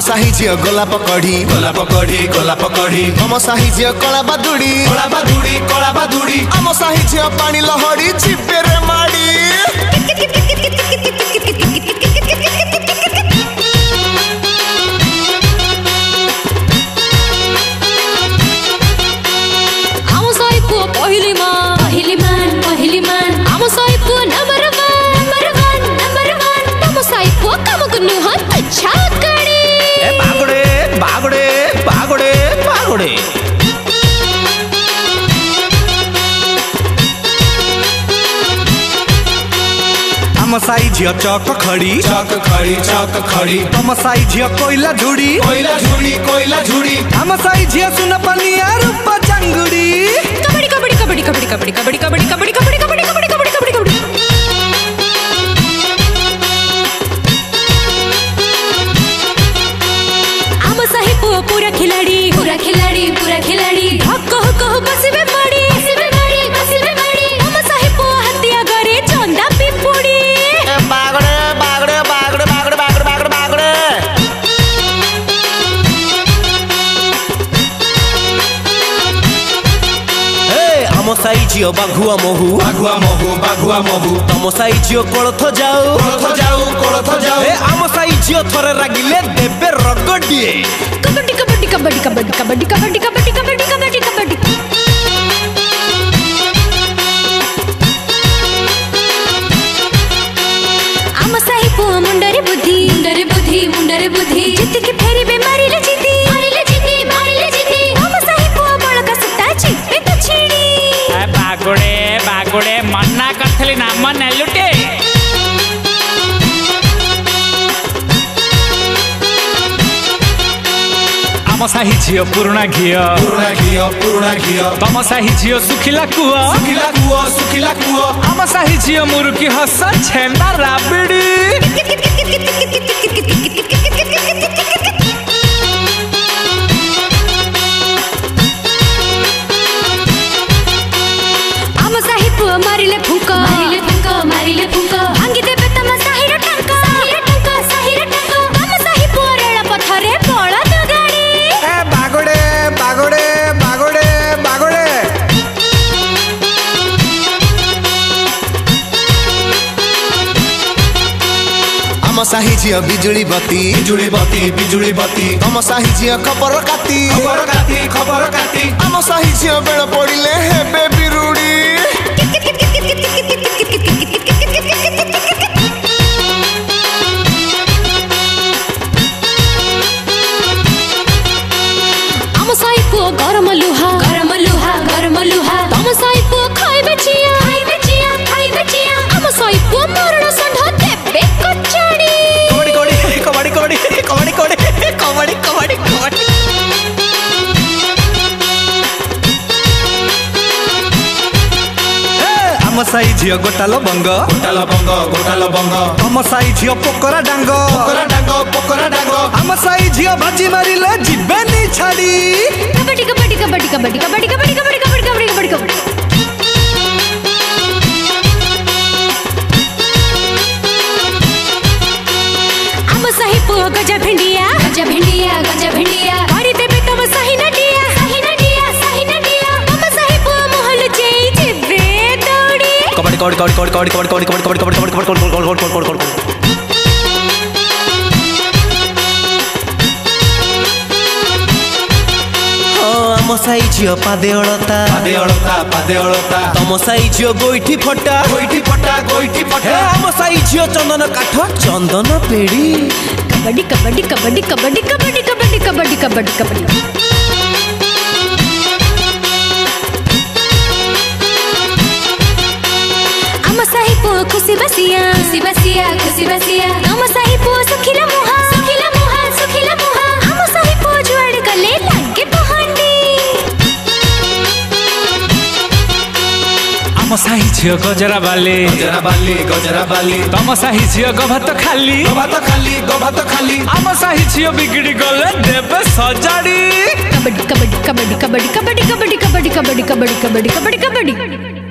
साही झियो गोलाप कढ़ी गोलाप कढ़ी गोलाप कढ़ी आम साही झियो कला बादुड़ी कला बादुड़ी कला बादुड़ी आम साही झियो पानी लहड़ी चिपेरे माड़ी पहली मान आम साई पो नंबर वन आम साई पो काम गुनु हत अच्छा कड़ी ए बागड़े बागड़े बागड़े बागड़े आम साई झियो चौक खड़ी आम साई झियो कोयला झुड़ी कोयला झुड़ी आम साई झियो सुन पनिया रूप चंगुड़ी कबड्डी कबड्डी कबड्डी कबड्डी कबड्डी कबड्डी कबड्डी कबड्डी कबड्डी कबड्डी कबड्डी कबड्डी कबड्डी आम साही पो पूरा खिलाड़ी हक हक बसबे माड़ी आम साही पो हत्या करे चंदा पिपुड़ी बागड़े बागड़े बागड़े बागड़े बागड़े बागड़े बागड़े आम साई झियो बाघुआ महू तम साई झियो कोलथ जाऊ ए आम साई झियो थरे रागिले देबे रगडिए कबड्डी कबड्डी कबड्डी कबड्डी कबड्डी कबड्डी कबड्डी कबड्डी कबड्डी कबड्डी आम साही पो मुंडरे बुद्धि जित के फेरी बे मारी ले जीती आम साही पो बळका सुता चिपे तो छिड़ी बागुड़े बागुड़े मन्ना करथली ना मन लुटे आम साही झियो पुरुणा घियो तम साही झियो सुखिला कुओ आम साही झियो मुरुकी हस छेना राबिड़ी आम साही पो मारिले फुंको भांगी देबे तम साही रे टंका आम साही पो रेला पथरे बळद गाड़ी ए बागड़े बागड़े बागड़े बागड़े आम साही झियो बिजुली बत्ती आम साही झियो खबर काती आम साही झियो बेल पड़िले हेबे बिरुड़ी आम साही पो गरम लुहा तम साही पो खाइबे चिया आम साही पो मरण संढ देबे कचड़ी कबड्डी आम साई झियो गोटाल बंग आम साई झियो पोकरा डांग आम साई झियो भाजी मारिले जीवेनी छाड़ी कबड्डी कबड्डी कबड्डी कबड्डी कबड्डी कबड्डी कबड्डी कबड्डी कबड्डी कबड्डी आम साही पो गजा भिंडिया हरी देबे तम साही नडिया आम साही पो मोहल जेई जेबे दौड़ी आम साई झियो पादे अळता तम साई झियो गोइठी फटा आम साई झियो चंदन काठ चंदन पेड़ी कबड्डी कबड्डी कबड्डी कबड्डी कबड्डी कबड्डी कबड्डी कबड्डी कबड्डी आम साही पो खुशी बसिया आम साही पो सुखिला मुहा आम साही पो जुआड़ गले लागे पहांडी आम साही झियो गजरा बाली तम साही झियो गभात खाली आम साही झियो बिगड़ी गले देबे सजाड़ी कबड्डी कबड्डी कबड्डी कबड्डी कबड्डी कबड्डी कबड्डी कबड्डी कबड्डी कबड्डी कबड्डी कबड्डी